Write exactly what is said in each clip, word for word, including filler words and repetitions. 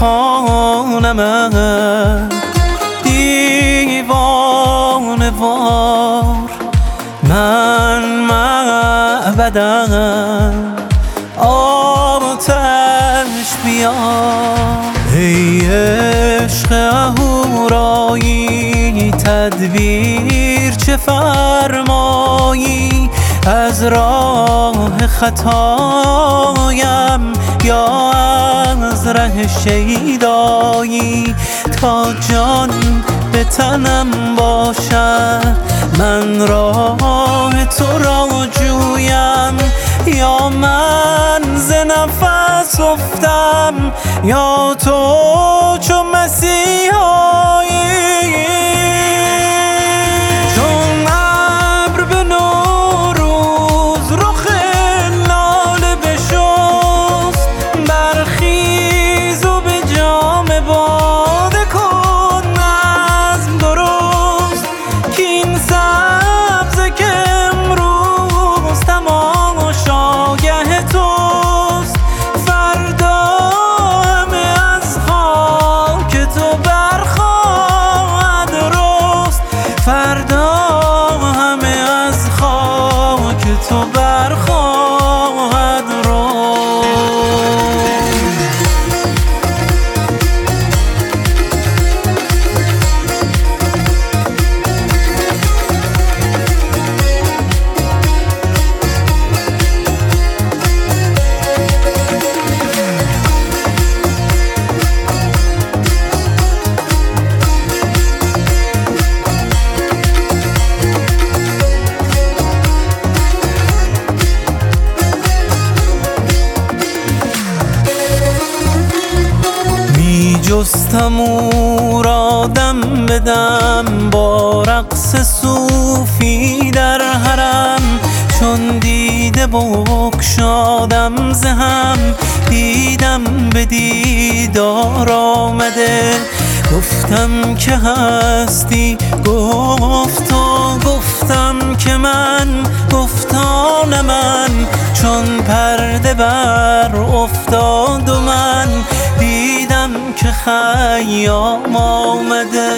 خانمت دیوانه وار من معبدم آتش بیار ای عشق اهورایی تدبیر چه فرمایی از راه خطایم یا از ره شیدایی تا جان به تنم باشد من راه تو را جویم یا من ز نفس افتم یا تو چو مسیحایی چون ابر به نوروز رخ لاله بشست برخیز و به جام باده کن نظم درست کاین سبزه که امروز تماشاگه توست فردا همه از خاک تو برخواهد رست فردا همه از خاک تو برخواهد رست جستم او را دم بدم با رقص صوفی در حرم چون دیده بگشادم ز هم دیدم به دیدار آمده گفتم که هستی گفت و گفتم که من گفتان من چون پرده بر افتاد و من دیدم که خیام آمده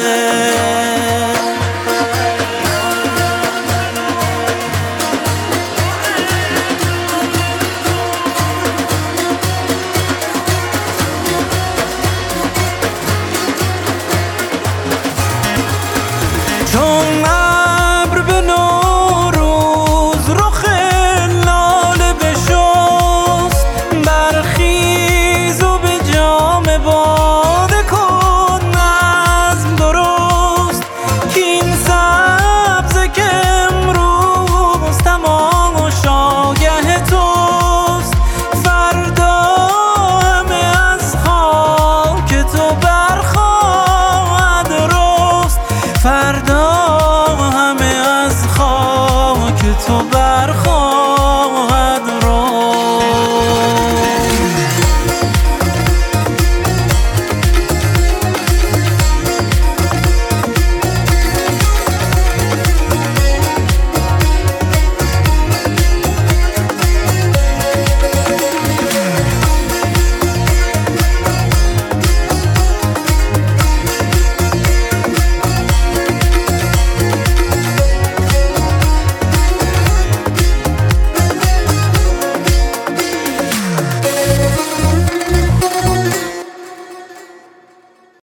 چون ابر به نوروز رخ لاله بشست برخیز و به جام باده کن نظم درست کاین سبزه که امروز تماشاگه توست فردا همه از خاک تو برخواهد رست فردا همه از خاک تو برخواهد